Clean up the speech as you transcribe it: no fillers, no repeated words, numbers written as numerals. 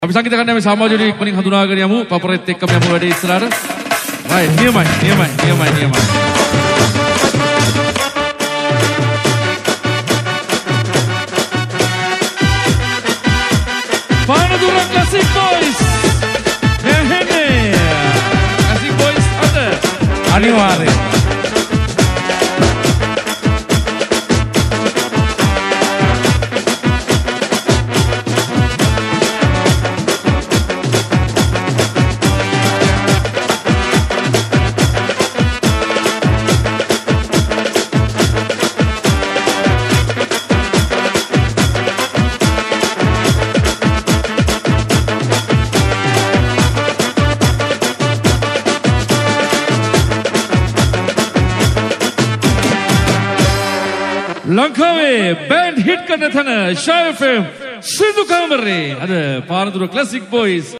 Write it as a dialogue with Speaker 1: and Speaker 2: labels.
Speaker 1: අපි සංගීත කණ්ඩායමේ සමාජෝඩි ඉක්මනින් හඳුනාගෙන යමු. පපරෙත් එක්කම යමු වැඩේ ඉස්සරහට. right නියමයි. Panadura classic boys. Classic boys අද
Speaker 2: අනිවාර්යයෙන්
Speaker 1: ලංකාවේ බෑන්ඩ් හිට් කරන තැන ෂායි FM සිදු කාමරේ අද පානදුර ක්ලාසික් බොයිස්